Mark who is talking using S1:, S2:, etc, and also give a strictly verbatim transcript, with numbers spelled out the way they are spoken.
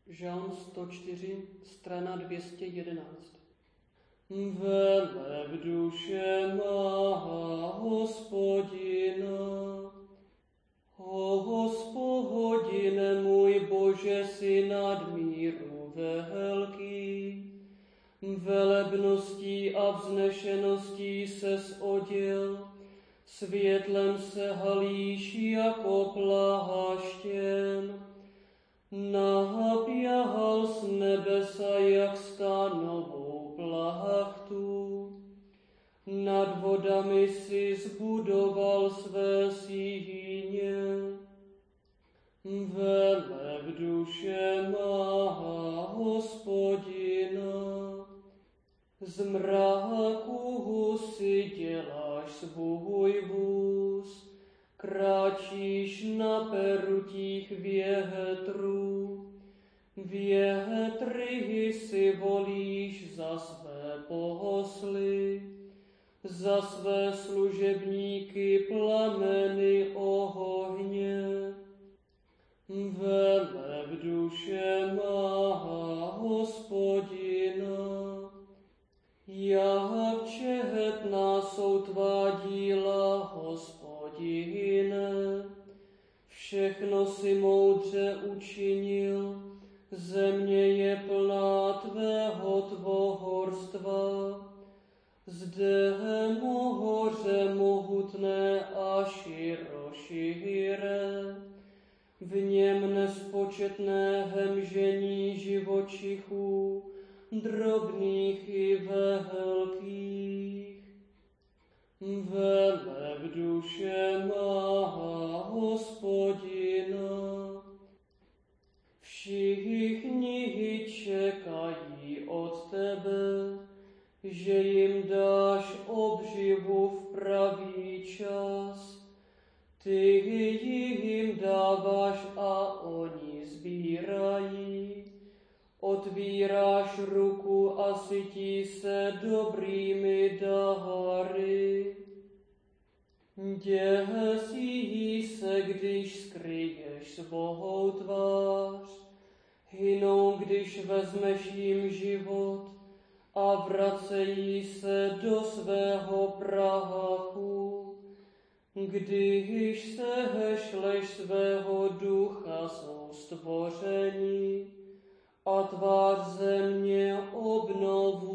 S1: Žalm sto čtyři, strana dvě stě jedenáct. Veleb duše má Hospodina. O Hospodine můj Bože, si nadmíru velký. Velebností a vznešeností ses oděl, světlem se halíš jako pláštěm. Napěhal z nebesa jak stanovou plachtu. Nad vodami si zbudoval své síně. Veleb duše má Hospodina. Z mraku si děláš svůj vůz, kráčíš na perutích větrů. Větry si volíš za své posly, za své služebníky plameny ohně. Veleb duše má Hospodina. Jak četná jsou tvá díla, Hospodine, všechno si moudře učinil, země je plná tvého tvořstva. Zde moře mohutné a široširé, v něm nespočetné hemžení živočichů, drobných i velkých. Veleb duše má Hospodina. Všichni čekají od tebe, že jim dáš obživu v pravý čas. Ty jim dáváš a oni sbírají. Otvíráš ruku a sytí se dobrými dary. Děsí se, když skryješ svou tvář. Hynou, když vezmeš jim život a vracejí se do svého prachu. Když se hešleš svého ducha, jsou stvoření a tvář země obnovu